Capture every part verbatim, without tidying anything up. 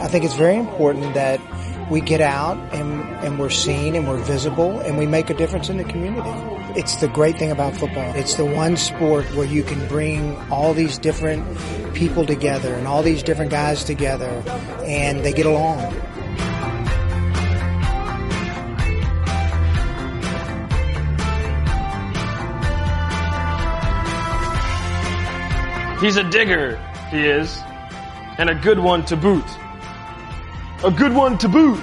I think it's very important that we get out and, and we're seen and we're visible and we make a difference in the community. It's the great thing about football. It's the one sport where you can bring all these different people together and all these different guys together and they get along. He's a digger, he is, and a good one to boot. A good one to boot.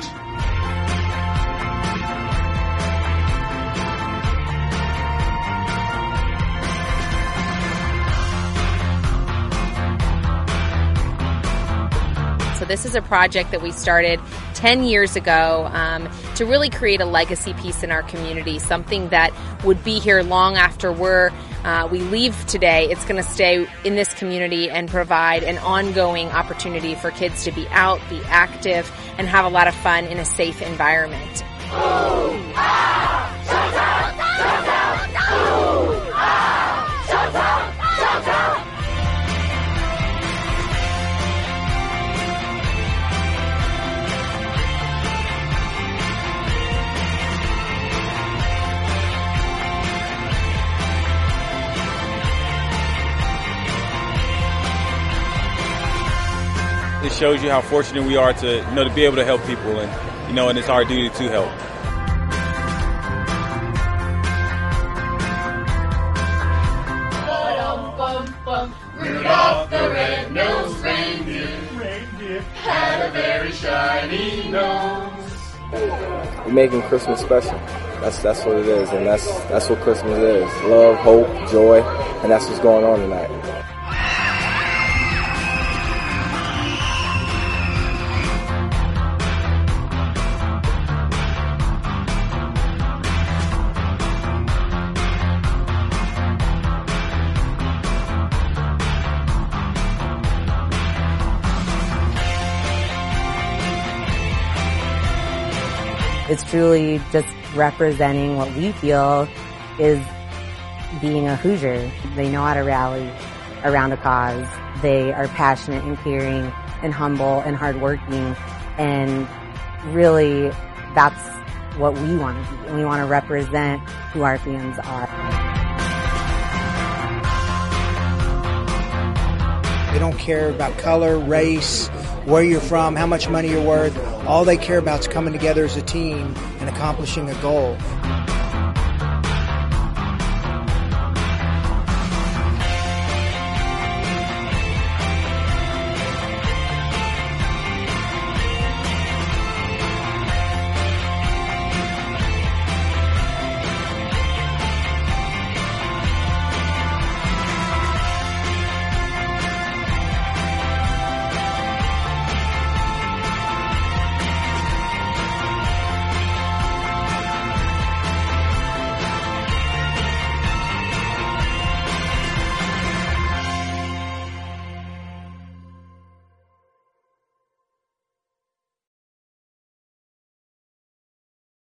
So this is a project that we started ten years ago um, to really create a legacy piece in our community, something that would be here long after we're, uh, we leave today. It's going to stay in this community and provide an ongoing opportunity for kids to be out, be active, and have a lot of fun in a safe environment. Ooh, ah, shout out, shout out, ooh, ah, shout out, shout out. It shows you how fortunate we are to, you know, to be able to help people, and you know, and it's our duty to help. Rudolph the red-nosed reindeer, reindeer had a very shiny nose. We're making Christmas special. That's that's what it is, and that's that's what Christmas is: love, hope, joy, and that's what's going on tonight. It's truly just representing what we feel is being a Hoosier. They know how to rally around a cause. They are passionate and caring and humble and hardworking. And really, that's what we want to be. And we want to represent who our fans are. They don't care about color, race, where you're from, how much money you're worth. All they care about is coming together as a team and accomplishing a goal.